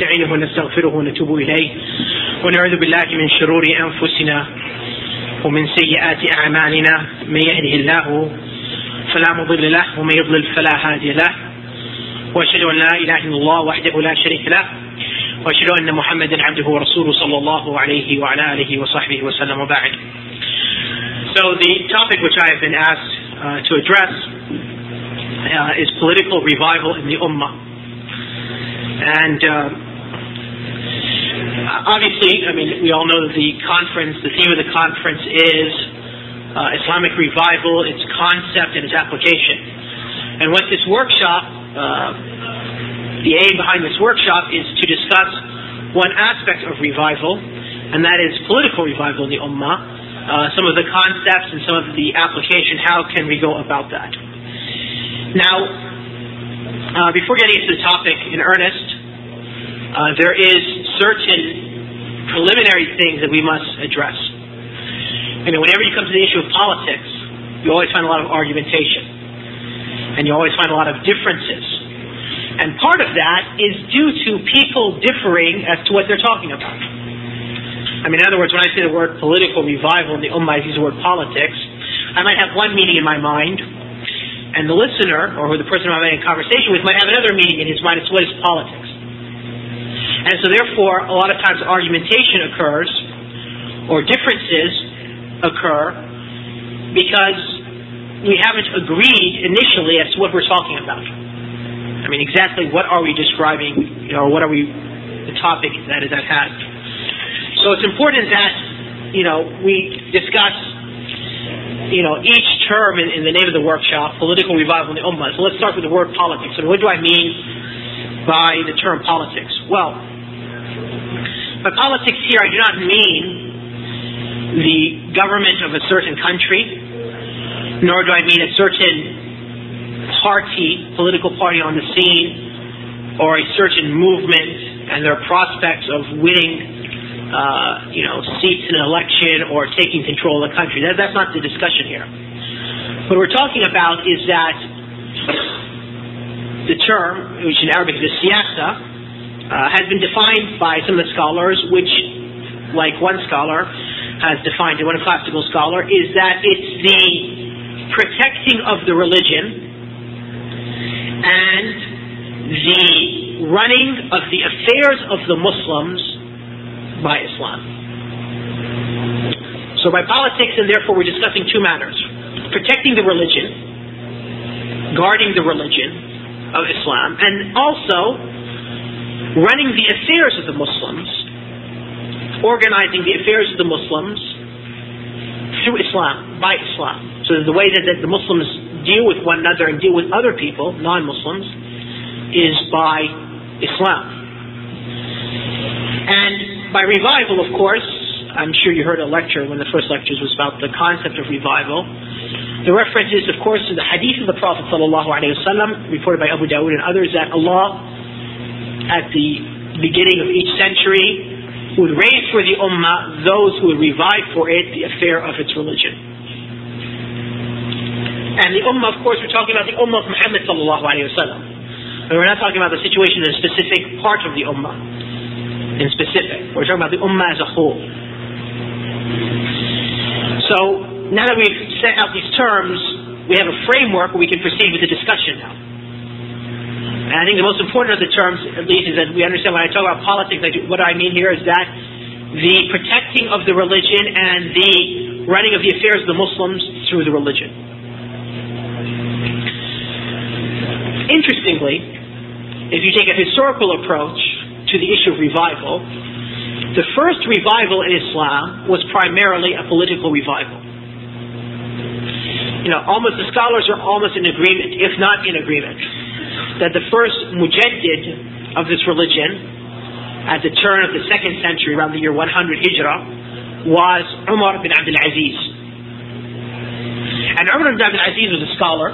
ونستعينه ونستغفره ونتوب إليه ونعوذ بالله من شرور أنفسنا ومن سيئات أعمالنا من يهده الله فلا مضل له ومن يضلل فلا هادي له وأشهد أن لا إله إلا الله وحده لا شريك له وأشهد أن محمدا عبده ورسوله صلى الله عليه وعلى آله وصحبه وسلم وبعد. So the topic which I have been asked to address is political revival in the Ummah. And obviously, we all know that the theme of the conference is Islamic revival, its concept and its application. And what this workshop, the aim behind this workshop is to discuss one aspect of revival, and that is political revival in the Ummah. Some of the concepts and some of the application, how can we go about that? Now, before getting into the topic in earnest, there is certain preliminary things that we must address. Whenever you come to the issue of politics, you always find a lot of argumentation, and you always find a lot of differences. And part of that is due to people differing as to what they're talking about. In other words, when I say the word political revival in the Ummah, I use the word politics, I might have one meaning in my mind, and the listener, or the person I'm having a conversation with, might have another meaning in his mind. It's what is politics. And so therefore, a lot of times argumentation occurs, or differences occur, because we haven't agreed initially as to what we're talking about. Exactly what are we describing, or what are the topic that is at hand. So it's important that, we discuss, each term in the name of the workshop, political revival in the Ummah. So let's start with the word politics. And what do I mean by the term politics? Well, by politics here, I do not mean the government of a certain country, nor do I mean a certain political party on the scene, or a certain movement and their prospects of winning seats in an election or taking control of the country. That's not the discussion here. What we're talking about is that the term, which in Arabic is siyasa, has been defined by some of the scholars, which, like one scholar has defined it, one classical scholar, is that it's the protecting of the religion and the running of the affairs of the Muslims by Islam. So by politics, and therefore we're discussing two matters: protecting the religion, guarding the religion of Islam, and also running the affairs of the Muslims, organizing the affairs of the Muslims through Islam, by Islam. So the way that the Muslims deal with one another and deal with other people, non-Muslims, is by Islam. And by revival, of course, I'm sure you heard a lecture, one of the first lectures was about the concept of revival. The reference is, of course, to the hadith of the Prophet ﷺ, reported by Abu Dawud and others, that Allah, at the beginning of each century, would raise for the Ummah those who would revive for it the affair of its religion. And the Ummah, of course, we're talking about the Ummah of Muhammad ﷺ. And we're not talking about the situation in a specific part of the Ummah. In specific. We're talking about the Ummah as a whole. So, now that we've set out these terms, we have a framework where we can proceed with the discussion now. And I think the most important of the terms, at least, is that we understand when I talk about politics, what I mean here is that the protecting of the religion and the running of the affairs of the Muslims through the religion. Interestingly, if you take a historical approach to the issue of revival, the first revival in Islam was primarily a political revival. The scholars are almost in agreement, if not in agreement, that the first mujaddid of this religion at the turn of the 2nd century, around the year 100 Hijrah, was Umar bin Abdul Aziz. And Umar bin Abdul Aziz was a scholar,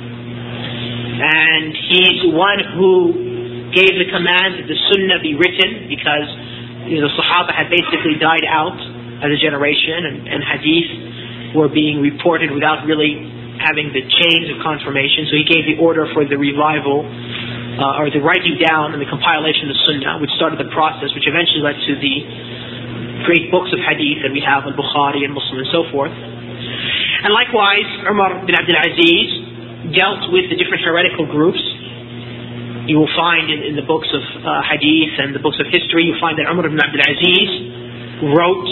and he's one who gave the command that the Sunnah be written, because the Sahaba had basically died out as a generation, and Hadith were being reported without really having the chains of confirmation. So he gave the order for the revival or the writing down and the compilation of the Sunnah, which started the process, which eventually led to the great books of hadith that we have in Bukhari and Muslim and so forth. And likewise, Umar bin Abdul Aziz dealt with the different heretical groups. You will find in the books of hadith and the books of history, you find that Umar bin Abdul Aziz wrote,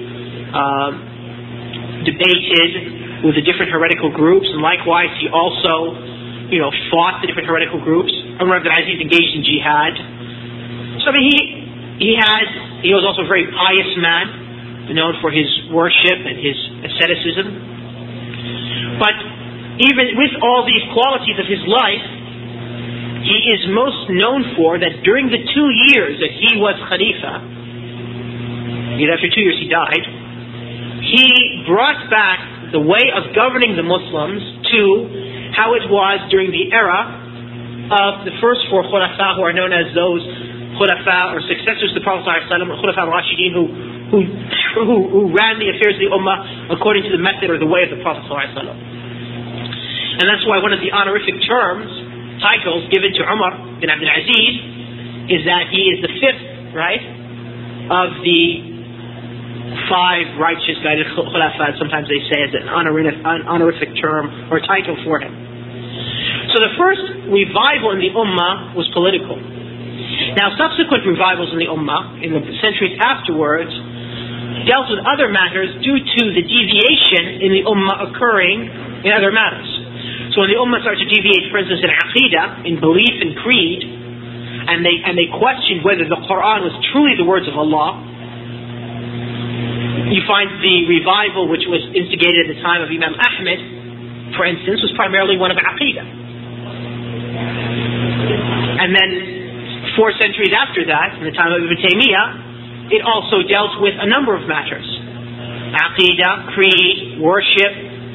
debated with the different heretical groups, and likewise he also, fought the different heretical groups. Umar bin Abdul Aziz engaged in jihad. So he was also a very pious man, known for his worship and his asceticism. But even with all these qualities of his life, he is most known for that during the 2 years that he was Khalifa, after 2 years he died, he brought back the way of governing the Muslims to how it was during the era of the first 4 Khulafa, who are known as those Khulafa or successors to the Prophet ﷺ, Khulafa al-Rashidin, who ran the affairs of the Ummah according to the method or the way of the Prophet ﷺ. And that's why one of the honorific titles given to Umar bin Abdul Aziz is that he is the 5th, right, of the 5 righteous guided Khulafa. Sometimes they say it's an honorific term or title for him. So the first revival in the Ummah was political. Now subsequent revivals in the Ummah, in the centuries afterwards, dealt with other matters due to the deviation in the Ummah occurring in other matters. So when the Ummah started to deviate, for instance, in Aqidah, in belief and creed, and they questioned whether the Quran was truly the words of Allah, you find the revival which was instigated at the time of Imam Ahmed, for instance, was primarily one of Aqidah. And then 4 centuries after that, in the time of Ibn Taymiyyah, it also dealt with a number of matters. Aqidah, creed, worship,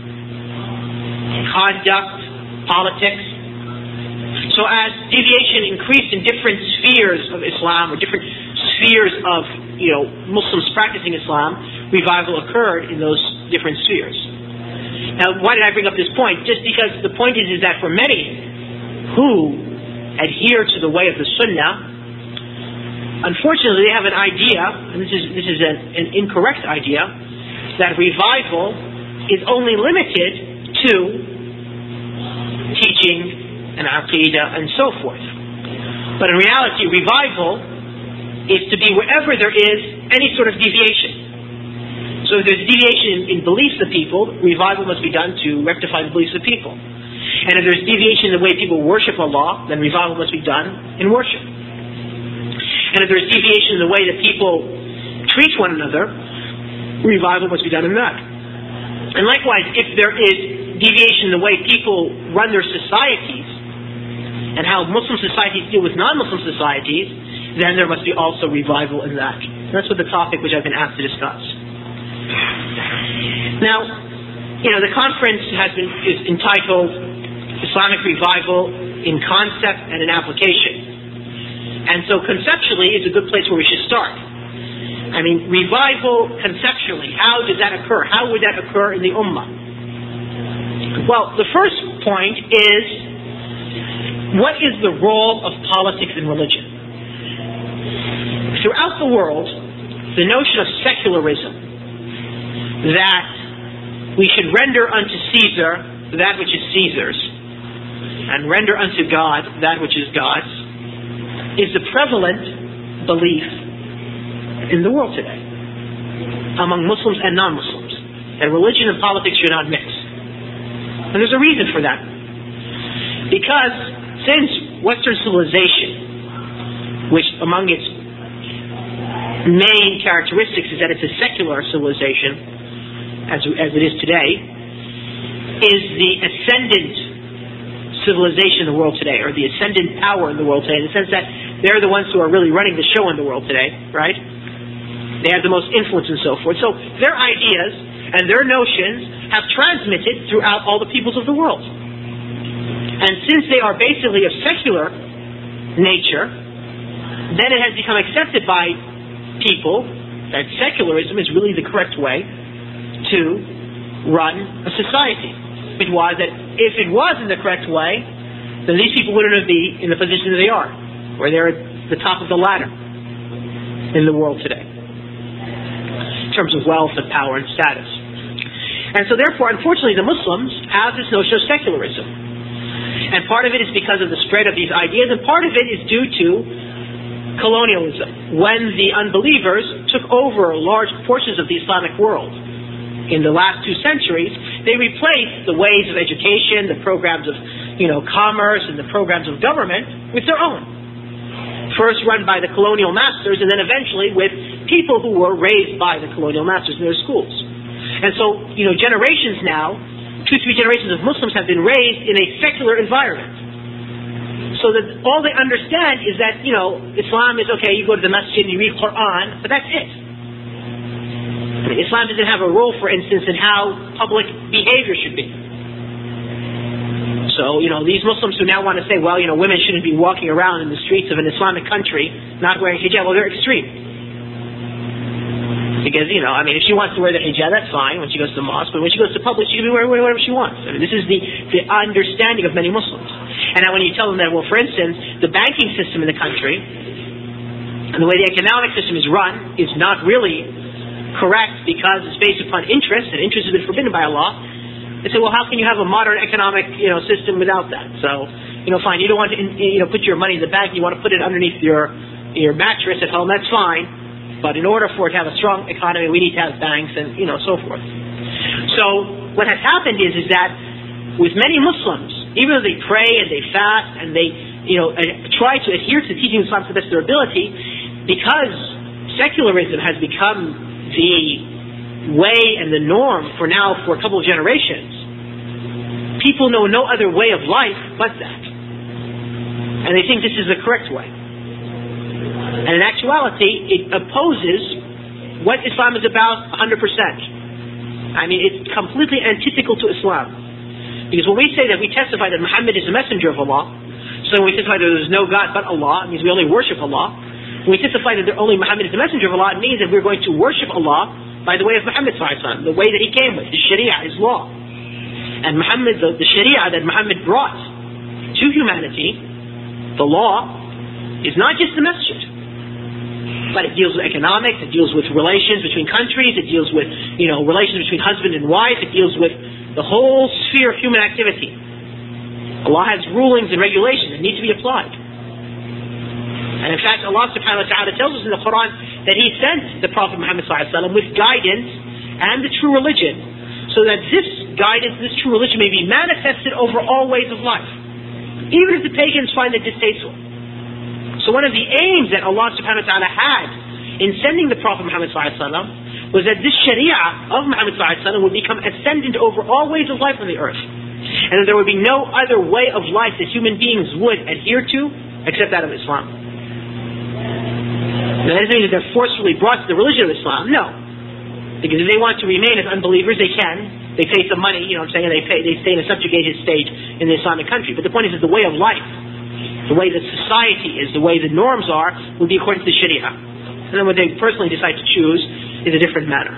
conduct, politics. So as deviation increased in different spheres of Islam, or different spheres of Muslims practicing Islam, revival occurred in those different spheres. Now, why did I bring up this point? Just because the point is that for many who adhere to the way of the Sunnah, unfortunately they have an idea, and this is an incorrect idea, that revival is only limited to teaching and Aqidah and so forth. But in reality, revival is to be wherever there is any sort of deviation. So if there's deviation in beliefs of people, revival must be done to rectify the beliefs of people. And if there's deviation in the way people worship Allah, then revival must be done in worship. And if there's deviation in the way that people treat one another, revival must be done in that. And likewise, if there is deviation in the way people run their societies, and how Muslim societies deal with non-Muslim societies, then there must be also revival in that. And that's what the topic which I've been asked to discuss. Now, the conference is entitled Islamic Revival in Concept and in Application. And so conceptually, it's a good place where we should start. I mean, revival conceptually, how does that occur? How would that occur in the Ummah? Well, the first point is, what is the role of politics in religion? Throughout the world, the notion of secularism, that we should render unto Caesar that which is Caesar's, and render unto God that which is God's, is the prevalent belief in the world today, among Muslims and non-Muslims, that religion and politics should not mix. And there's a reason for that. Because since Western civilization, which among its main characteristics is that it's a secular civilization, as it is today, is the ascendant civilization in the world today, or the ascendant power in the world today, in the sense that they're the ones who are really running the show in the world today, right? They have the most influence and so forth. So their ideas and their notions have transmitted throughout all the peoples of the world. And since they are basically of secular nature, then it has become accepted by people that secularism is really the correct way to run a society. It was that if it wasn't the correct way, then these people wouldn't be in the position that they are, where they're at the top of the ladder in the world today, in terms of wealth and power and status. And so therefore, unfortunately, the Muslims have this notion of secularism. And part of it is because of the spread of these ideas, and part of it is due to colonialism. When the unbelievers took over large portions of the Islamic world in the last 2 centuries, they replaced the ways of education, the programs of commerce, and the programs of government with their own. First run by the colonial masters, and then eventually with people who were raised by the colonial masters in their schools. And so, generations now, 2-3 generations of Muslims have been raised in a secular environment. So that all they understand is that, Islam is okay, you go to the masjid and you read Quran, but that's it. Islam doesn't have a role, for instance, in how public behavior should be. So, these Muslims who now want to say, well, women shouldn't be walking around in the streets of an Islamic country not wearing hijab, well, they're extreme. Because, if she wants to wear the hijab, that's fine when she goes to the mosque, but when she goes to public, she can be wearing whatever she wants. This is the understanding of many Muslims. And now when you tell them that, well, for instance, the banking system in the country, and the way the economic system is run, is not really correct because it's based upon interest, and interest has been forbidden by Allah, they say, well, how can you have a modern economic, system without that? So, fine, you don't want to, put your money in the bank, you want to put it underneath your mattress at home, that's fine. But in order for it to have a strong economy, we need to have banks and, so forth. So, what has happened is that with many Muslims, even though they pray and they fast and they, try to adhere to the teaching of Islam to the best of their ability, because secularism has become the way and the norm for a couple of generations, people know no other way of life but that. And they think this is the correct way. And in actuality, it opposes what Islam is about 100%. It's completely antithetical to Islam. Because when we say that we testify that Muhammad is the messenger of Allah, so when we testify that there is no God but Allah, it means we only worship Allah. When we testify that only Muhammad is the messenger of Allah, it means that we're going to worship Allah by the way of Muhammad ﷺ, the way that he came with, his Sharia, his law. And Muhammad, the Sharia that Muhammad brought to humanity, the law, is not just the masjid. But it deals with economics, it deals with relations between countries, it deals with, relations between husband and wife, it deals with the whole sphere of human activity. Allah has rulings and regulations that need to be applied. And in fact, Allah subhanahu wa ta'ala tells us in the Quran that He sent the Prophet Muhammad sallallahu alaihi wasallam with guidance and the true religion, so that this guidance, this true religion may be manifested over all ways of life, even if the pagans find it distasteful. So one of the aims that Allah subhanahu wa ta'ala had in sending the Prophet Muhammad sallallahu alaihi wasallam was that this Sharia of Muhammad sallallahu alaihi wasallam would become ascendant over all ways of life on the earth. And that there would be no other way of life that human beings would adhere to except that of Islam. Now, that doesn't mean that they're forcefully brought to the religion of Islam. No. Because if they want to remain as unbelievers, they can. They pay some money, they stay in a subjugated state in the Islamic country. But the point is that the way of life, the way that society is, the way the norms are, will be according to the Sharia. And then what they personally decide to choose is a different matter.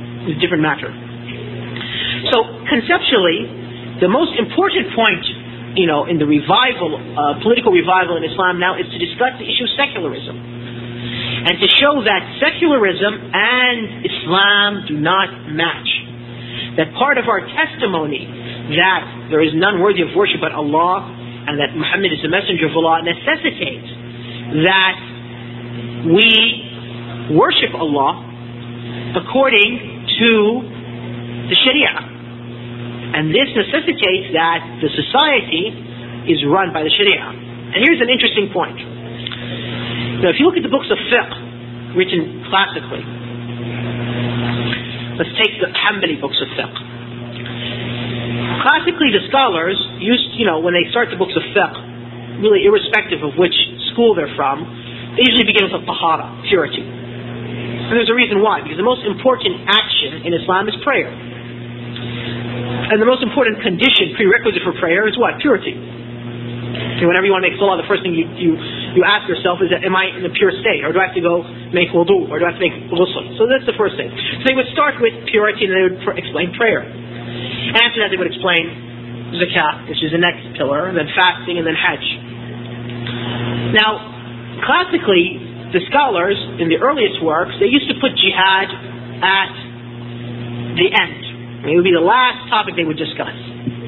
So, conceptually, the most important point, in the revival, political revival in Islam now, is to discuss the issue of secularism. And to show that secularism and Islam do not match. That part of our testimony that there is none worthy of worship but Allah, and that Muhammad is the messenger of Allah, necessitates that we worship Allah according to the Sharia. And this necessitates that the society is run by the Sharia. And here's an interesting point. Now, if you look at the books of fiqh written classically, let's take the Hanbali books of fiqh. Classically, the scholars used, when they start the books of fiqh, really irrespective of which school they're from, they usually begin with a tahara, purity. And there's a reason why, because the most important action in Islam is prayer. And the most important condition, prerequisite for prayer, is what? Purity. Okay, whenever you want to make salah, the first thing you ask yourself is, am I in a pure state? Or do I have to go make wudu? Or do I have to make ghusl? So that's the first thing. So they would start with purity and they would explain prayer. And after that they would explain zakat, which is the next pillar, and then fasting, and then hajj. Now, classically, the scholars in the earliest works, they used to put jihad at the end. It would be the last topic they would discuss.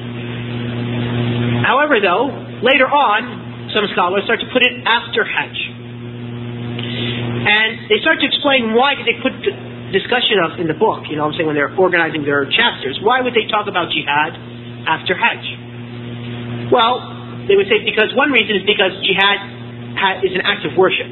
However, though, later on, some scholars start to put it after hajj. And they start to explain why did they put the discussion of in the book, I'm saying when they're organizing their chapters, why would they talk about jihad after hajj? Well, they would say because one reason is because jihad is an act of worship.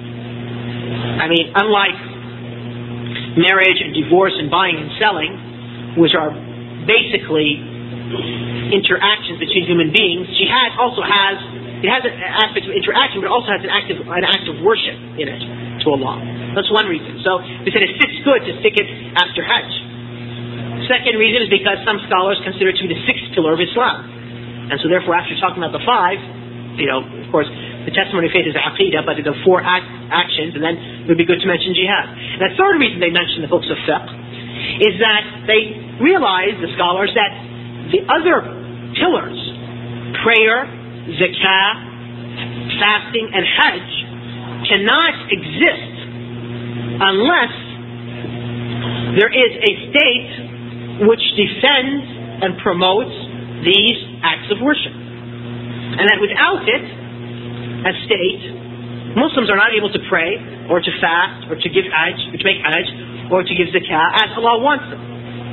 I mean, unlike marriage and divorce and buying and selling, which are basically interactions between human beings, jihad also has an aspect of interaction, but it also has an act of worship in it to Allah. That's one reason. So we said it fits good to stick it after hajj. Second reason is because some scholars consider it to be the sixth pillar of Islam. And so therefore, after talking about the five, of course, the testimony of faith is aqidah, but the four actions, and then it would be good to mention jihad. And the third reason they mention the books of fiqh is that they realize, the scholars, that the other pillars, prayer, zakah, fasting, and hajj, cannot exist unless there is a state which defends and promotes these acts of worship. And that without it, a state, Muslims are not able to pray, or to fast, or to give hajj, or to make hajj, or to give zakah as Allah wants them.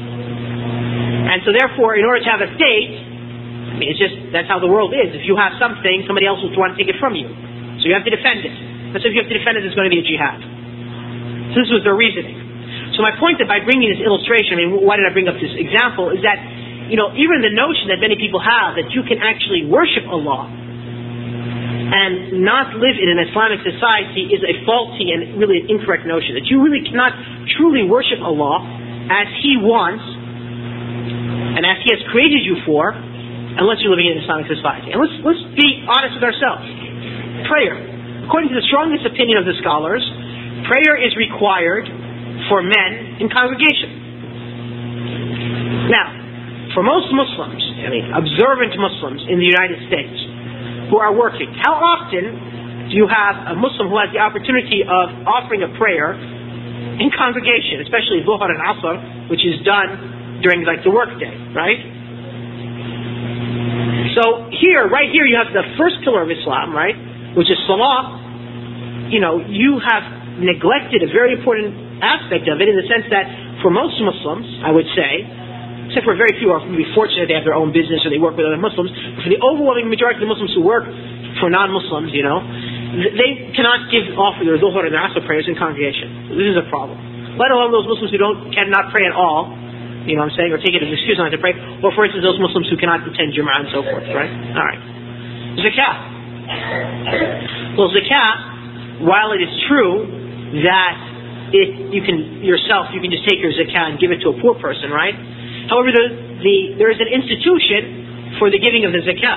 And so therefore, in order to have a state, that's how the world is. If you have something, somebody else will want to take it from you. So you have to defend it. And so if you have to defend it, it's going to be a jihad. So this was their reasoning. So my point that by bringing this illustration, why did I bring up this example, is that, even the notion that many people have that you can actually worship Allah and not live in an Islamic society is a faulty and really an incorrect notion. That you really cannot truly worship Allah as He wants and as He has created you for, unless you're living in an Islamic society. And let's be honest with ourselves. Prayer. According to the strongest opinion of the scholars, prayer is required for men in congregation. Now, for most Muslims, observant Muslims in the United States who are working, how often do you have a Muslim who has the opportunity of offering a prayer in congregation, especially Dhuhr and Asr, which is done during the workday, right? So right here you have the first pillar of Islam, right, which is Salah. You have neglected a very important aspect of it in the sense that for most Muslims, I would say, except for very few who are maybe fortunate they have their own business or they work with other Muslims, but for the overwhelming majority of the Muslims who work for non-Muslims, they cannot offer their Dhuhr and their Asr prayers in congregation. This is a problem. Let alone those Muslims who cannot pray at all, or take it as an excuse not to pray, or for instance those Muslims who cannot attend Jum'ah and so forth, right? Alright. Zakah. Well, zakah, while it is true that you can just take your zakah and give it to a poor person, right? However, there is an institution for the giving of the zakah.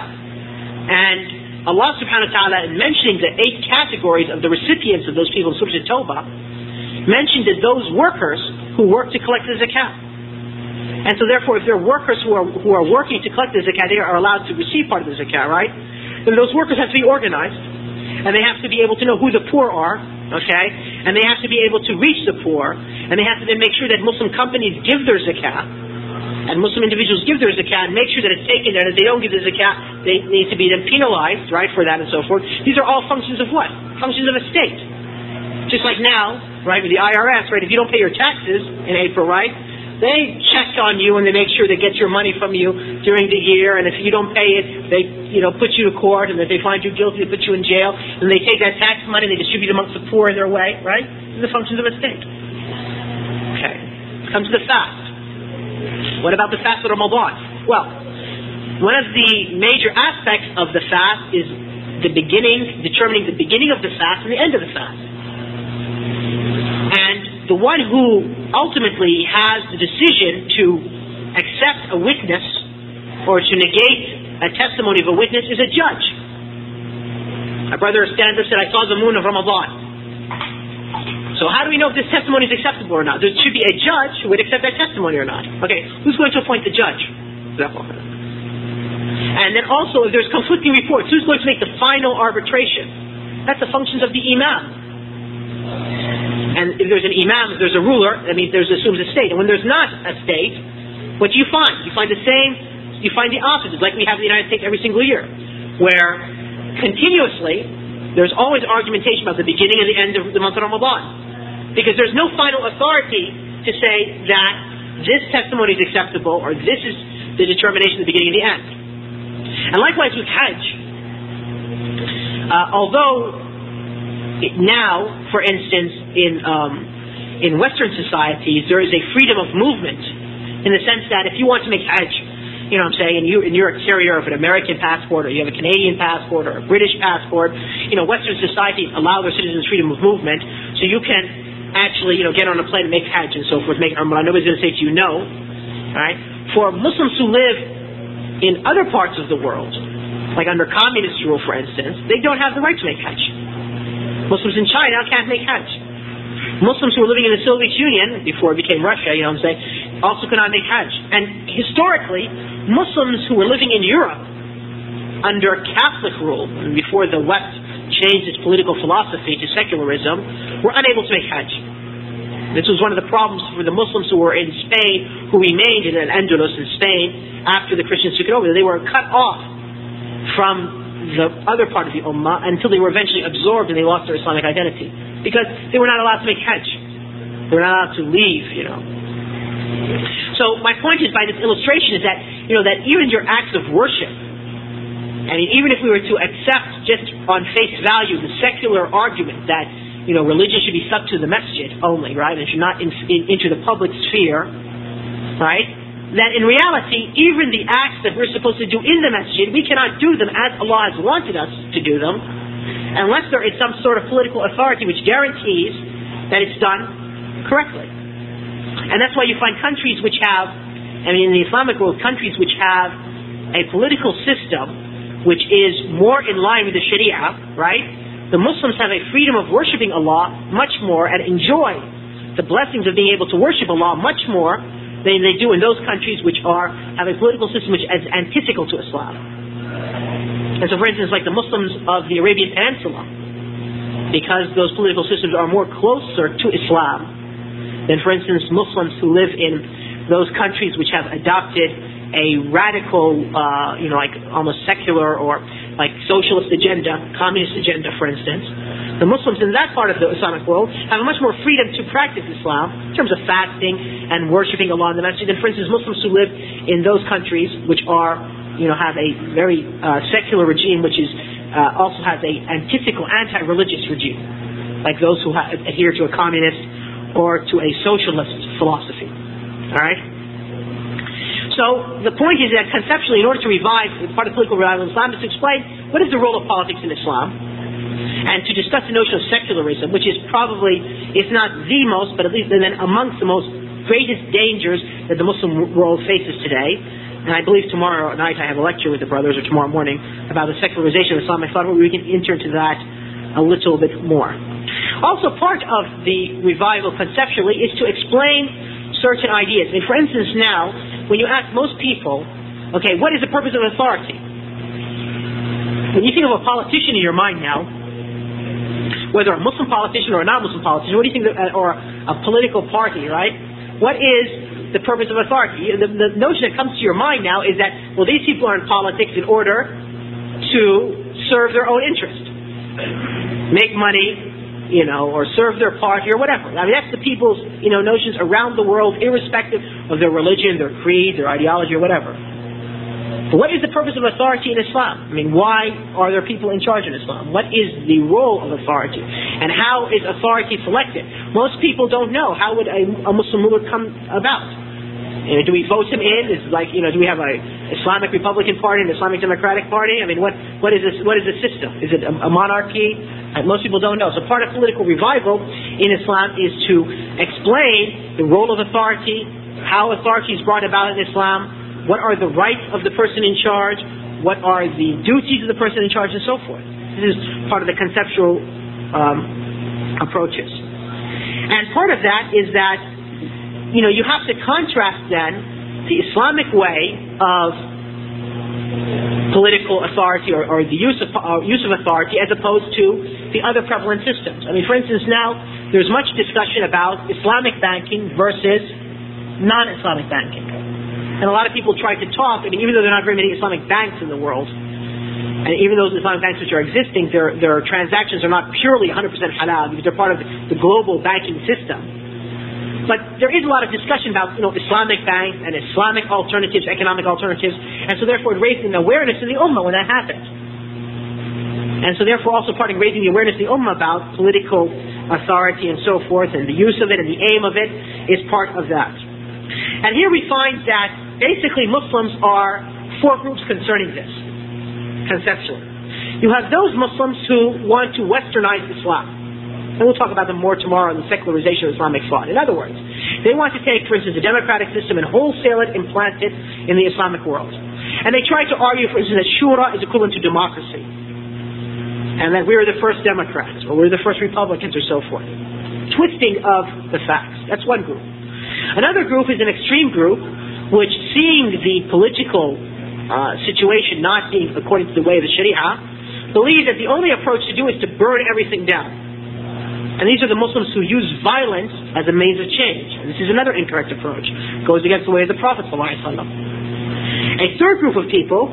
And Allah subhanahu wa ta'ala, in mentioning the 8 categories of the recipients of those people in Surah At-Tawbah, mentioned that those workers who work to collect the zakah. And so therefore, if there are workers who are working to collect the zakah, they are allowed to receive part of the zakah, right? Then those workers have to be organized, and they have to be able to know who the poor are, okay? And they have to be able to reach the poor, and they have to then make sure that Muslim companies give their zakah, and Muslim individuals give their zakah and make sure that it's taken there, and if they don't give the zakah, they need to be then penalized, right, for that and so forth. These are all functions of what? Functions of a state. Just like now, right, with the IRS, right, if you don't pay your taxes in April, right, they check on you and they make sure they get your money from you during the year, and if you don't pay it, they put you to court, and if they find you guilty, they put you in jail, and they take that tax money and they distribute it amongst the poor in their way, right? These are the functions of a state. Okay. Comes to the fast. What about the fast of Ramadan? Well, one of the major aspects of the fast is determining the beginning of the fast and the end of the fast. And the one who ultimately has the decision to accept a witness or to negate a testimony of a witness is a judge. A brother stands up and said, I saw the moon of Ramadan. So how do we know if this testimony is acceptable or not? There should be a judge who would accept that testimony or not. Okay, who's going to appoint the judge? And then also, if there's conflicting reports, who's going to make the final arbitration? That's the functions of the imam. And if there's an imam, if there's a ruler, that means there's assumes a state. And when there's not a state, what do you find? You find the same, you find the opposite, like we have in the United States every single year, where continuously there's always argumentation about the beginning and the end of the month of Ramadan. Because there's no final authority to say that this testimony is acceptable or this is the determination of the beginning and the end. And likewise with Hajj, although now, for instance, in Western societies, there is a freedom of movement in the sense that if you want to make Hajj, you know what I'm saying, and you're a carrier of an American passport or you have a Canadian passport or a British passport, Western societies allow their citizens freedom of movement, so you can actually, get on a plane and make Hajj and so forth, make Umrah. Nobody's going to say to you no. Right? For Muslims who live in other parts of the world, like under communist rule, for instance, they don't have the right to make Hajj. Muslims in China can't make Hajj. Muslims who were living in the Soviet Union, before it became Russia, also could not make Hajj. And historically, Muslims who were living in Europe under Catholic rule, before the West changed its political philosophy to secularism, were unable to make Hajj. This was one of the problems for the Muslims who were in Spain, who remained in Al-Andalus in Spain after the Christians took it over. They were cut off from the other part of the Ummah until they were eventually absorbed and they lost their Islamic identity. Because they were not allowed to make Hajj. They were not allowed to leave, So my point is, by this illustration, is that, that even your acts of worship, even if we were to accept just on face value the secular argument that religion should be stuck to the masjid only, right? And should not into the public sphere, right? That in reality, even the acts that we're supposed to do in the masjid, we cannot do them as Allah has wanted us to do them, unless there is some sort of political authority which guarantees that it's done correctly. And that's why you find countries which have, in the Islamic world, countries which have a political system which is more in line with the Sharia, right? The Muslims have a freedom of worshipping Allah much more and enjoy the blessings of being able to worship Allah much more than they do in those countries which have a political system which is antithetical to Islam. And so, for instance, like the Muslims of the Arabian Peninsula, because those political systems are more closer to Islam than, for instance, Muslims who live in those countries which have adopted a radical, like almost secular or like socialist agenda, communist agenda, for instance. The Muslims in that part of the Islamic world have much more freedom to practice Islam in terms of fasting and worshipping Allah in the masjid than, for instance, Muslims who live in those countries which are, have a very secular regime which is also has a antithetical, anti-religious regime, like those who adhere to a communist or to a socialist philosophy. All right? So the point is that conceptually, in order to revive part of political revival in Islam, is to explain what is the role of politics in Islam, and to discuss the notion of secularism, which is probably, if not the most, but at least then amongst the most greatest dangers that the Muslim world faces today. And I believe tomorrow night I have a lecture with the brothers, or tomorrow morning, about the secularization of Islam. I thought we can enter into that a little bit more. Also, part of the revival conceptually is to explain certain ideas. For instance, now, when you ask most people, okay, what is the purpose of authority? When you think of a politician in your mind now, whether a Muslim politician or a non-Muslim politician, what do you think, or a political party, right? What is the purpose of authority? The notion that comes to your mind now is that, well, these people are in politics in order to serve their own interest, make money, or serve their party or whatever. That's the people's, notions around the world, irrespective of their religion, their creed, their ideology, or whatever. But what is the purpose of authority in Islam? Why are there people in charge in Islam? What is the role of authority? And how is authority selected? Most people don't know. How would a Muslim ruler come about? Do we vote him in? Is like, do we have a Islamic Republican Party, an Islamic Democratic Party? What is this? What is the system? Is it a monarchy? Most people don't know. So part of political revival in Islam is to explain the role of authority, how authority is brought about in Islam, what are the rights of the person in charge, what are the duties of the person in charge, and so forth. This is part of the conceptual approaches. And part of that is that, you have to contrast then the Islamic way of political authority or the use of authority as opposed to the other prevalent systems. I mean, for instance, now there's much discussion about Islamic banking versus non-Islamic banking. And a lot of people try to talk, I mean, even though there are not very many Islamic banks in the world, and even those Islamic banks which are existing, their transactions are not purely 100% halal because they're part of the global banking system. But there is a lot of discussion about, Islamic banks and Islamic alternatives, economic alternatives, and so therefore it raised an awareness in the Ummah when that happened. And so therefore also part of raising the awareness in the Ummah about political authority and so forth, and the use of it and the aim of it is part of that. And here we find that basically Muslims are four groups concerning this, conceptually. You have those Muslims who want to westernize Islam. And we'll talk about them more tomorrow in the secularization of Islamic thought. In other words, they want to take, for instance, a democratic system and wholesale it, implant it in the Islamic world. And they try to argue, for instance, that shura is equivalent to democracy. And that we were the first Democrats, or we were the first Republicans, or so forth. Twisting of the facts. That's one group. Another group is an extreme group, which seeing the political situation not being according to the way of the Sharia, believe that the only approach to do is to burn everything down. And these are the Muslims who use violence as a means of change. And this is another incorrect approach. It goes against the way of the Prophet ﷺ. A third group of people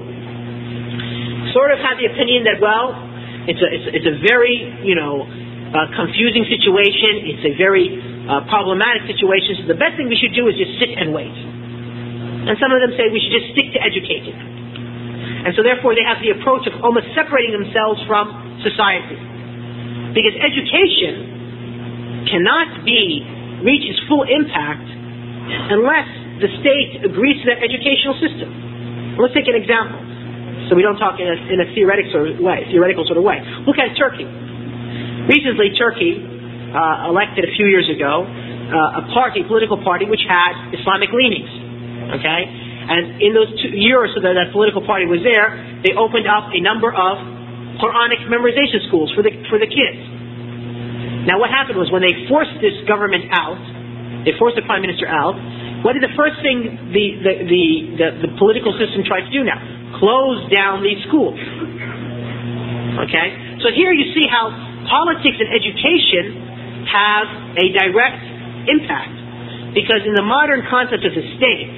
sort of have the opinion that, well, it's a very, confusing situation. It's a very problematic situation. So the best thing we should do is just sit and wait. And some of them say we should just stick to educating. And so therefore they have the approach of almost separating themselves from society. Because education cannot reach its full impact unless the state agrees to that educational system. Let's take an example, so we don't talk in a theoretical sort of way. Look at Turkey. Recently, Turkey elected a few years ago a political party which had Islamic leanings. Okay, and in those 2 years or so that political party was there, they opened up a number of Quranic memorization schools for the kids. Now what happened was when they forced this government out, they forced the prime minister out, what is the first thing the political system tried to do now? Close down these schools. Okay? So here you see how politics and education have a direct impact. Because in the modern concept of the state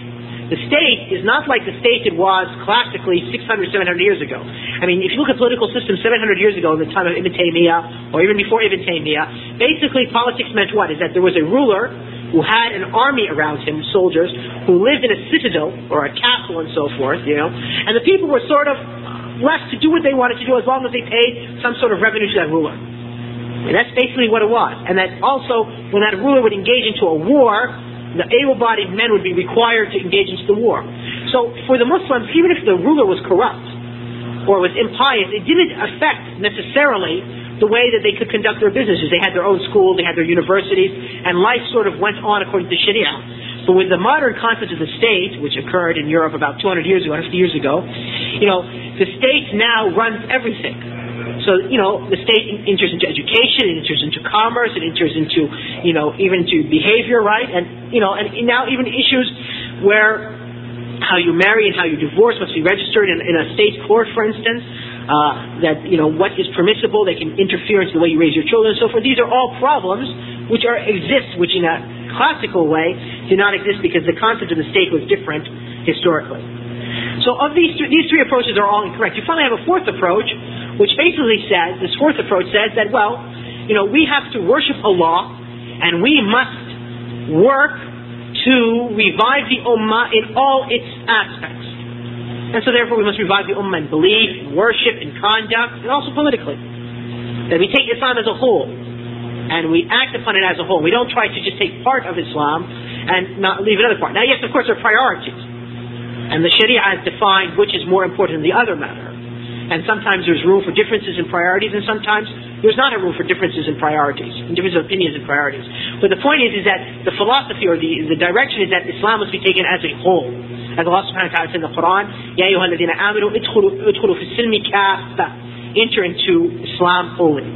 is not like the state it was classically 600, 700 years ago. I mean, if you look at political systems 700 years ago in the time of Ibn Taymiyyah, or even before Ibn Taymiyyah, basically politics meant what? Is that there was a ruler who had an army around him, soldiers, who lived in a citadel, or a castle and so forth, and the people were sort of left to do what they wanted to do as long as they paid some sort of revenue to that ruler. And that's basically what it was. And that also, when that ruler would engage into a war, the able-bodied men would be required to engage into the war. So for the Muslims, even if the ruler was corrupt or was impious, it didn't affect necessarily the way that they could conduct their businesses. They had their own schools, they had their universities, and life sort of went on according to Sharia. But with the modern concept of the state, which occurred in Europe about 200 years ago, 50 years ago, the state now runs everything. So, the state enters into education, it enters into commerce, it enters into, even to behavior, right? And now even issues where how you marry and how you divorce must be registered in a state court, for instance, that, what is permissible, they can interfere into the way you raise your children and so forth. These are all problems which exist, which in a classical way do not exist because the concept of the state was different historically. So of these three approaches are all incorrect. You finally have a fourth approach, which basically says, this fourth approach says that, we have to worship Allah and we must work to revive the Ummah in all its aspects. And so therefore we must revive the Ummah in belief, in worship, in conduct, and also politically. That we take Islam as a whole and we act upon it as a whole. We don't try to just take part of Islam and not leave another part. Now yes, of course there are priorities. And the Sharia has defined which is more important than the other matter. And sometimes there's room for differences in priorities, and sometimes there's not a room for differences in priorities, and differences of opinions and priorities. But the point is that the philosophy or the direction is that Islam must be taken as a whole. As Allah subhanahu wa ta'ala said in the Quran, Ya ayyuha alladhina amanu idkhulu fi silmi kaffa. Enter into Islam fully.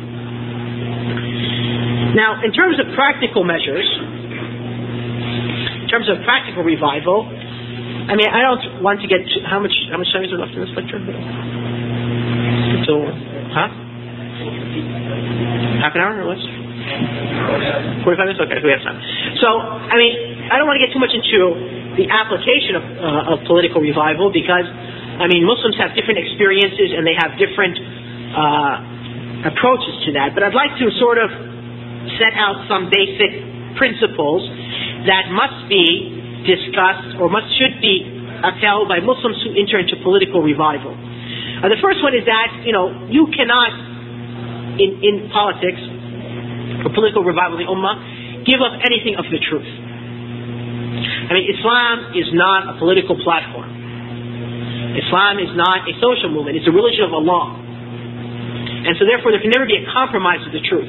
Now, in terms of practical measures, in terms of practical revival, I mean, I don't want to get how much time is there left in this lecture? So, half an hour or less? 45 minutes? Okay, we have time. So, I mean, I don't want to get too much into the application of political revival because, I mean, Muslims have different experiences and they have different approaches to that. But I'd like to sort of set out some basic principles that must be discussed or should be upheld by Muslims who enter into political revival. The first one is that, you cannot, in politics or political revival of the Ummah, give up anything of the truth. I mean, Islam is not a political platform. Islam is not a social movement. It's a religion of Allah. And so therefore there can never be a compromise with the truth.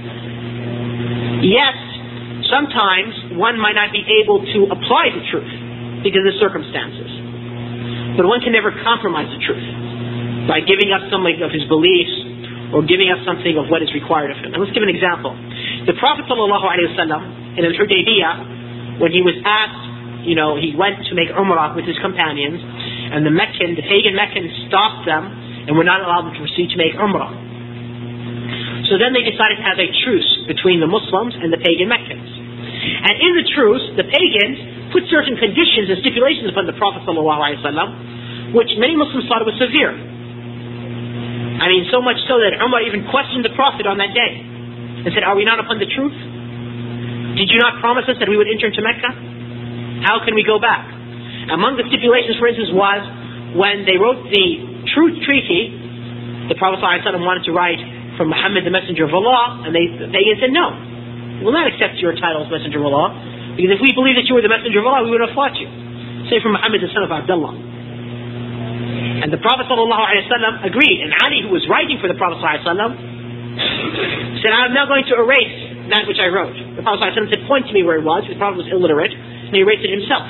Yes, sometimes one might not be able to apply the truth because of the circumstances. But one can never compromise the truth by giving up something of his beliefs or giving up something of what is required of him. And let's give an example. The Prophet ﷺ in Al-Hudaybiyah, when he was asked, he went to make Umrah with his companions, and the pagan Meccans stopped them and were not allowed to proceed to make Umrah. So then they decided to have a truce between the Muslims and the pagan Meccans. And in the truce, the pagans put certain conditions and stipulations upon the Prophet ﷺ, which many Muslims thought it was severe. I mean, so much so that Umar even questioned the Prophet on that day and said, "Are we not upon the truth? Did you not promise us that we would enter into Mecca? How can we go back?" Among the stipulations, for instance, was when they wrote the truth treaty, the Prophet ﷺ wanted to write from Muhammad, the Messenger of Allah, and the pagans said, "No, we will not accept your title as Messenger of Allah, because if we believed that you were the Messenger of Allah, we would have fought you. Say from Muhammad, the son of Abdullah." And the Prophet ﷺ agreed, and Ali, who was writing for the Prophet ﷺ, said, "I'm now going to erase that which I wrote." The Prophet ﷺ said, "Point to me where it was." The Prophet was illiterate, and he erased it himself.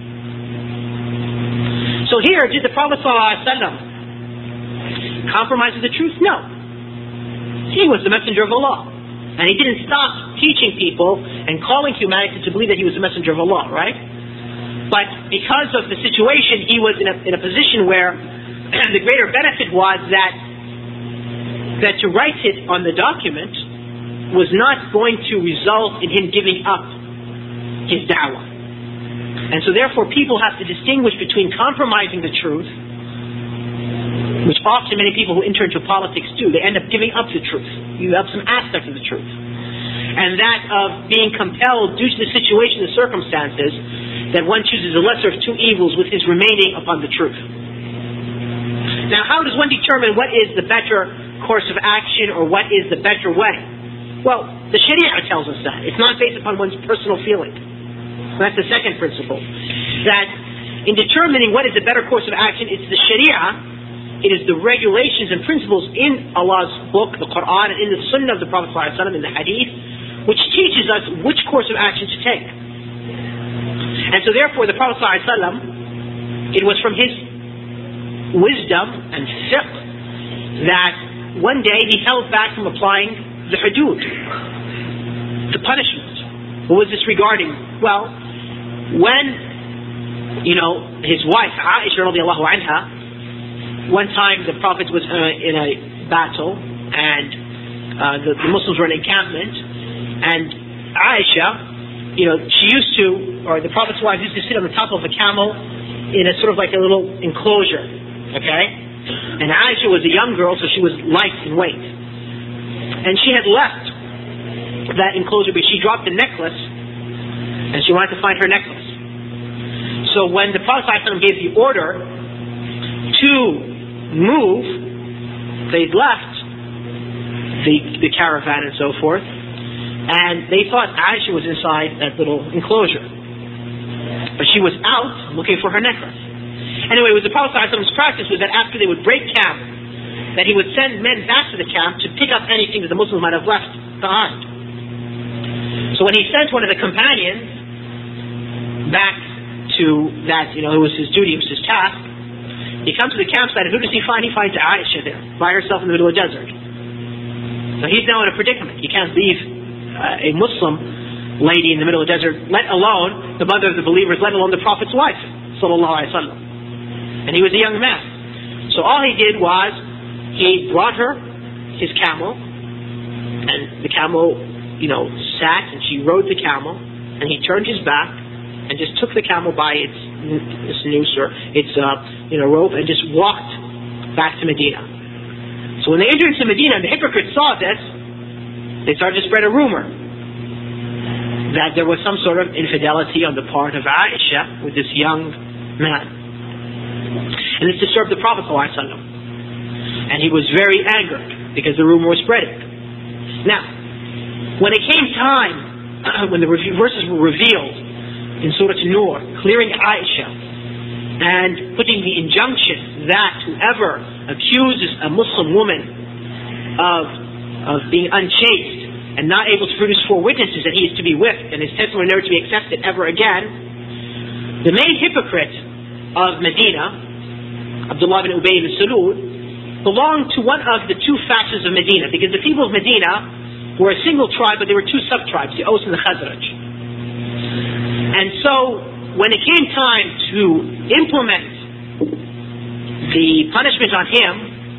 So here, did the Prophet ﷺ compromise with the truth? No. He was the Messenger of Allah. And he didn't stop teaching people and calling humanity to believe that he was the Messenger of Allah, right? But because of the situation, he was in a position where the greater benefit was that to write it on the document was not going to result in him giving up his da'wah. And so therefore people have to distinguish between compromising the truth, which often many people who enter into politics do. They end up giving up the truth. You have some aspect of the truth. And that of being compelled due to the situation, the circumstances, that one chooses the lesser of two evils with his remaining upon the truth. Now, how does one determine what is the better course of action or what is the better way? Well, the Sharia tells us that. It's not based upon one's personal feeling. That's the second principle. That in determining what is the better course of action, it's the Sharia. It is the regulations and principles in Allah's book, the Quran, and in the Sunnah of the Prophet ﷺ, in the Hadith, which teaches us which course of action to take. And so therefore the Prophet ﷺ, it was from his wisdom and fiqh that one day he held back from applying the hudud, the punishment. What was this regarding? Well, when, his wife, Aisha radiallahu anha, one time the Prophet was in a battle and the Muslims were in an encampment, and Aisha, she used to, or the Prophet's wife used to sit on the top of a camel in a sort of like a little enclosure, okay? And Aisha was a young girl, so she was light in weight. And she had left that enclosure, but she dropped a necklace, and she wanted to find her necklace. So when the Prophet ﷺ gave the order to move, they left the caravan and so forth, and they thought Aisha was inside that little enclosure, but she was out looking for her necklace. Anyway, what the Prophet ﷺ's practice was that after they would break camp, that he would send men back to the camp to pick up anything that the Muslims might have left behind. So when he sent one of the companions back to that, it was his duty, it was his task, he comes to the campsite, and who does he find? He finds Aisha there, by herself in the middle of the desert. So he's now in a predicament. He can't leave a Muslim lady in the middle of the desert, let alone the mother of the believers, let alone the Prophet's wife. sallallahu alaihi wasallam. And he was a young man. So all he did was, he brought her his camel, and the camel, sat, and she rode the camel, and he turned his back, and just took the camel by its noose, or its rope, and just walked back to Medina. So when they entered into Medina, and the hypocrites saw this, they started to spread a rumor that there was some sort of infidelity on the part of Aisha with this young man. And this disturbed the Prophet ﷺ. And he was very angered because the rumor was spreading. Now, when it came time, when the verses were revealed in Surah An-Nur, clearing Aisha and putting the injunction that whoever accuses a Muslim woman of being unchaste and not able to produce 4 witnesses, that he is to be whipped and his testimony never to be accepted ever again, the main hypocrite of Medina, Abdullah bin Ubay bin Salul, belonged to one of the 2 factions of Medina, because the people of Medina were a single tribe, but there were 2 sub-tribes, the Aus and the Khazraj. And so, when it came time to implement the punishment on him,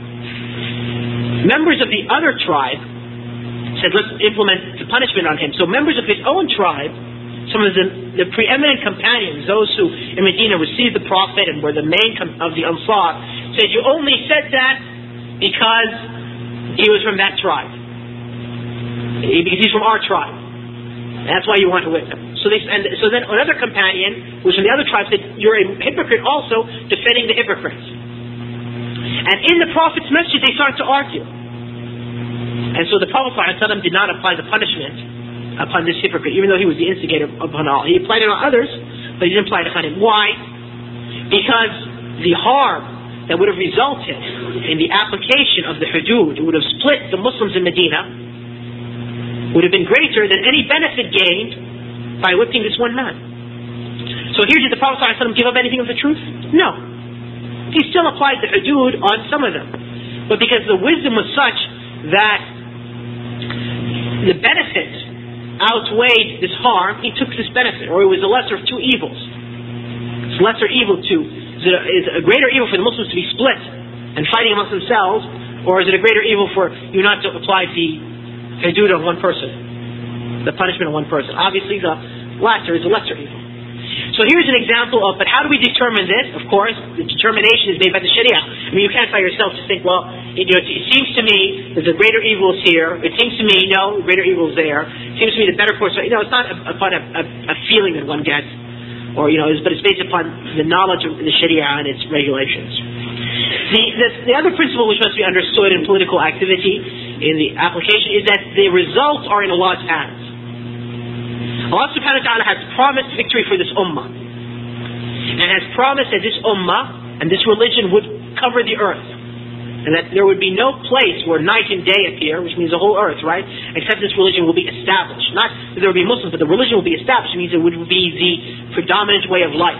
members of the other tribe said, let's implement the punishment on him. So members of his own tribe, some of the preeminent companions, those who in Medina received the Prophet and were the main of the Ansar, said, you only said that because he was from that tribe. Because he's from our tribe. That's why you want to whip him. So then another companion, who was from the other tribe, said, you're a hypocrite also, defending the hypocrites. And in the Prophet's message, they started to argue. And so the Prophet ﷺ did not apply the punishment upon this hypocrite, even though he was the instigator upon all. He applied it on others, but he didn't apply it upon him. Why? Because the harm that would have resulted in the application of the hudud, it would have split the Muslims in Medina, would have been greater than any benefit gained by whipping this one man. So here, did the Prophet ﷺ give up anything of the truth? No. He still applied the hudud on some of them. But because the wisdom was such that the benefit outweighed this harm, he took this benefit, or it was the lesser of 2 evils. It's lesser evil is a greater evil for the Muslims to be split and fighting amongst themselves, or is it a greater evil for you not to apply the hudud on one person, the punishment on one person? Obviously the latter is a lesser evil. So here's an example of, but how do we determine this? Of course, the determination is made by the Sharia. I mean, you can't by yourself just think, well, it seems to me that the greater evil is here. It seems to me, no, the greater evil is there. It seems to me the better course. It's not upon a feeling that one gets, or but it's based upon the knowledge of the Sharia and its regulations. The other principle which must be understood in political activity in the application is that the results are in Allah's hands. Allah subhanahu wa ta'ala has promised victory for this ummah, and has promised that this ummah and this religion would cover the earth, and that there would be no place where night and day appear, which means the whole earth, right, except this religion will be established. Not that there will be Muslims, but the religion will be established. It means it would be the predominant way of life.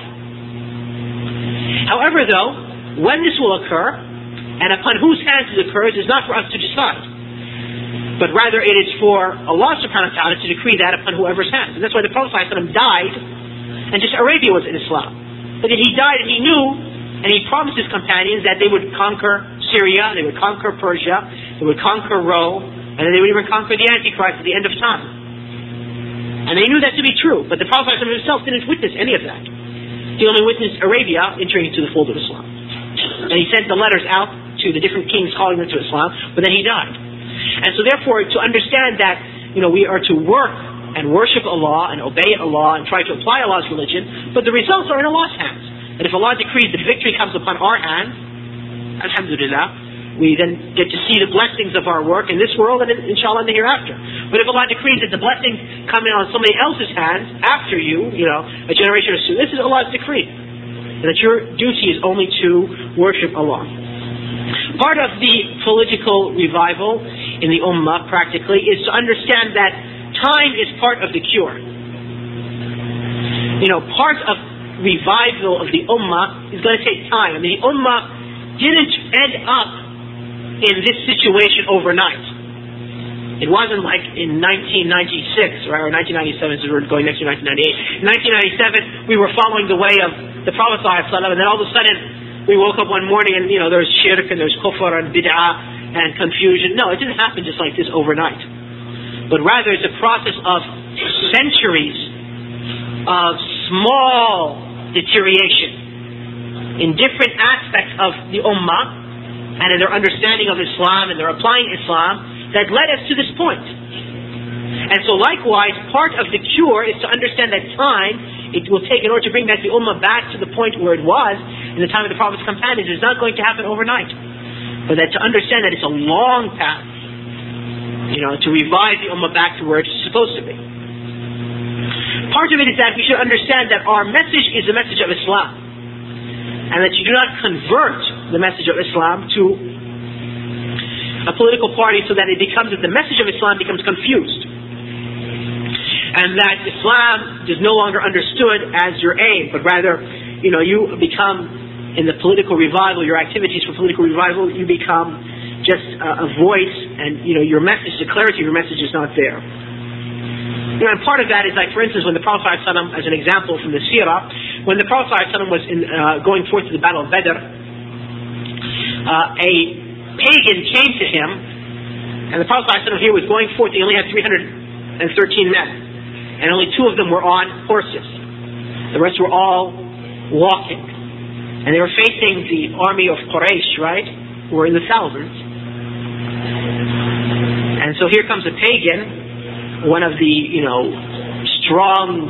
However, though, when this will occur, and upon whose hands it occurs, is not for us to decide, but rather it is for Allah subhanahu wa ta'ala to decree that upon whoever's hands. And that's why the Prophet ﷺ died, and just Arabia was in Islam. But then he died and he knew, and he promised his companions that they would conquer Syria, they would conquer Persia, they would conquer Rome, and then they would even conquer the Antichrist at the end of time. And they knew that to be true, but the Prophet ﷺ himself didn't witness any of that. He only witnessed Arabia entering into the fold of Islam. And he sent the letters out to the different kings calling them to Islam, but then he died. And so therefore, to understand that, we are to work and worship Allah and obey Allah and try to apply Allah's religion, but the results are in Allah's hands. And if Allah decrees that victory comes upon our hands, alhamdulillah, we then get to see the blessings of our work in this world and inshallah in the hereafter. But if Allah decrees that the blessings come in on somebody else's hands after you, a generation or two, this is Allah's decree. And that your duty is only to worship Allah. Part of the political revival in the ummah, practically, is to understand that time is part of the cure. Part of revival of the ummah is going to take time. I mean, the ummah didn't end up in this situation overnight. It wasn't like in 1996, right, or 1997, as we're going next to 1998. In 1997, we were following the way of the Prophet ﷺ, and then all of a sudden, we woke up one morning and, there's shirk and there's kufr and bid'ah and confusion. No, it didn't happen just like this overnight. But rather, it's a process of centuries of small deterioration in different aspects of the ummah and in their understanding of Islam and their applying Islam that led us to this point. And so likewise, part of the cure is to understand that time it will take in order to bring back the ummah back to the point where it was in the time of the Prophet's companions. It's not going to happen overnight. But that to understand that it's a long path, to revive the ummah back to where it's supposed to be. Part of it is that we should understand that our message is the message of Islam. And that you do not convert the message of Islam to a political party so that it becomes that the message of Islam becomes confused. And that Islam is no longer understood as your aim, but rather, you become, in the political revival, your activities for political revival, you become just a voice, and your message, the clarity of your message is not there. And part of that is like, for instance, when the Prophet ﷺ, as an example from the Seerah, when the Prophet ﷺ was going forth to the Battle of Badr, a pagan came to him, and the Prophet ﷺ here was going forth. He only had 313 men, and only 2 of them were on horses. The rest were all walking, and they were facing the army of Quraysh, right, who were in the thousands. And so here comes a pagan, one of the strong,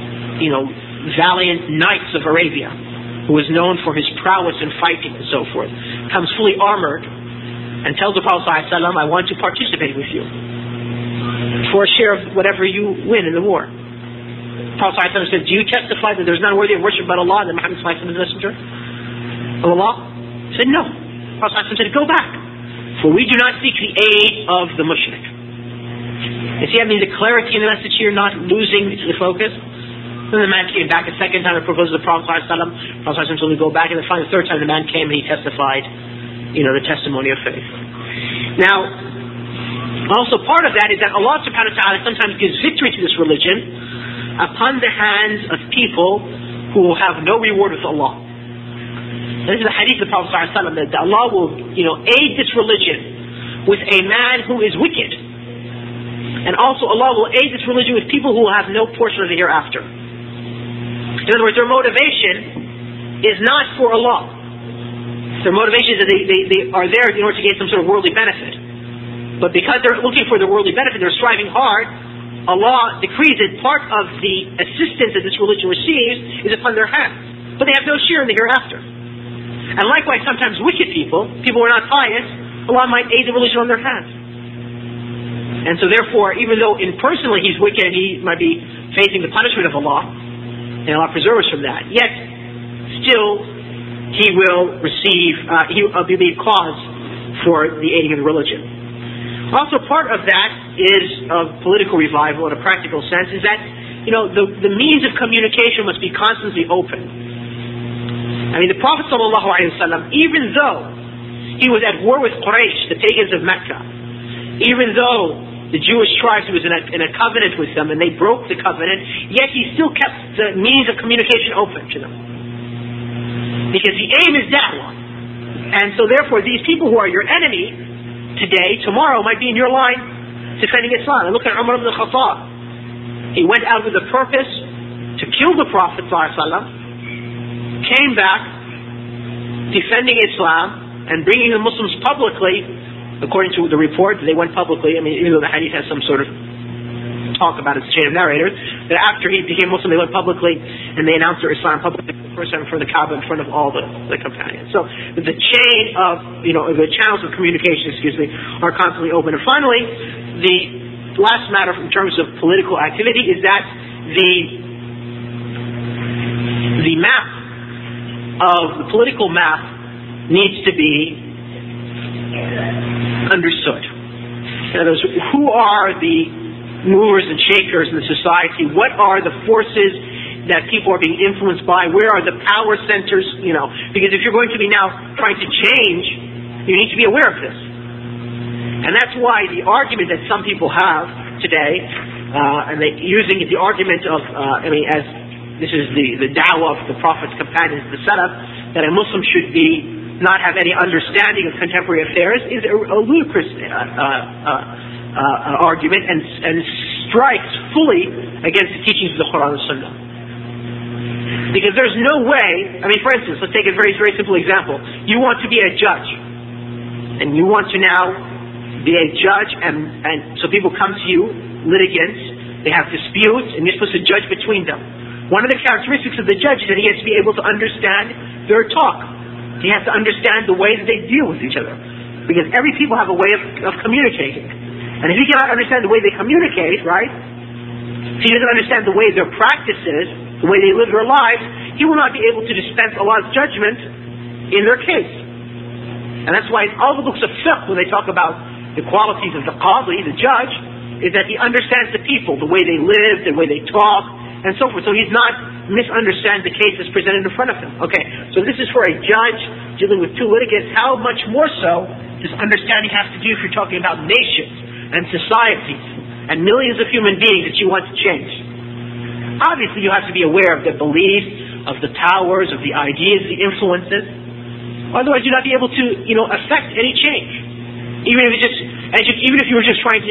valiant knights of Arabia, who was known for his prowess in fighting and so forth, comes fully armored and tells the Prophet ﷺ, I want to participate with you for a share of whatever you win in the war. The Prophet ﷺ said, do you testify that there is none worthy of worship but Allah, and that Muhammad is the messenger of Allah? He said, no. The Prophet ﷺ said, go back, for we do not seek the aid of the mushrik. You see, I mean, the clarity in the message here, not losing the focus. Then the man came back a second time and proposed to the Prophet ﷺ. The Prophet ﷺ told him to go back, and then finally the third time the man came and he testified the testimony of faith. Now, also part of that is that Allah subhanahu wa ta'ala sometimes gives victory to this religion upon the hands of people who will have no reward with Allah. This is the hadith of the Prophet ﷺ, that Allah will, aid this religion with a man who is wicked. And also Allah will aid this religion with people who will have no portion of the hereafter. In other words, their motivation is not for Allah. Their motivation is that they are there in order to gain some sort of worldly benefit. But because they're looking for the worldly benefit, they're striving hard, Allah decrees that part of the assistance that this religion receives is upon their hands. But they have no share in the hereafter. And likewise, sometimes wicked people who are not pious, Allah might aid the religion on their hands. And so therefore, even though impersonally he's wicked and he might be facing the punishment of Allah, and Allah preserve us from that, yet still he will receive, he will be the cause for the aiding of the religion. Also part of that is of political revival in a practical sense, is that the means of communication must be constantly open. I mean, the Prophet ﷺ, even though he was at war with Quraysh, the pagans of Mecca, even though the Jewish tribes, he was in a covenant with them and they broke the covenant, yet he still kept the means of communication open to them. Because the aim is da'wah. And so therefore these people who are your enemy today, tomorrow might be in your line defending Islam. And look at Umar ibn al-Khattab. He went out with the purpose to kill the Prophet ﷺ, came back defending Islam and bringing the Muslims publicly. According to the report, they went publicly. I mean, even though the hadith has some sort of talk about its chain of narrators, that after he became Muslim, they went publicly and they announced their Islam publicly, the first time in front of the Kaaba, in front of all the companions. So the chain of, the channels of communication, are constantly open. And finally, the last matter in terms of political activity is that the map of the political map needs to be understood. In other words, who are the movers and shakers in the society? What are the forces that people are being influenced by? Where are the power centers? Because if you're going to be now trying to change, you need to be aware of this. And that's why the argument that some people have today, and they're using the argument of, as this is the da'wah of the Prophet's companions, the setup, that a Muslim should not have any understanding of contemporary affairs, is a ludicrous argument and strikes fully against the teachings of the Quran and Sunnah. Because there's no way, for instance, let's take a very, very simple example. You want to be a judge, and you want to now be a judge, and so people come to you, litigants, they have disputes, and you're supposed to judge between them. One of the characteristics of the judge is that he has to be able to understand their talk. He has to understand the way that they deal with each other. Because every people have a way of communicating. And if he cannot understand the way they communicate, right? If he doesn't understand the way their practices, the way they live their lives, he will not be able to dispense Allah's judgment in their case. And that's why in all the books of fiqh, when they talk about the qualities of the qadi, the judge, is that he understands the people, the way they live, the way they talk, and so forth. So he's not misunderstands the case that's presented in front of him. Okay, so this is for a judge dealing with two litigants. How much more so does understanding have to do if you're talking about nations and societies and millions of human beings that you want to change? Obviously, you have to be aware of the beliefs, of the powers, of the ideas, the influences. Otherwise, you'll not be able to, affect any change. Even if you were just trying to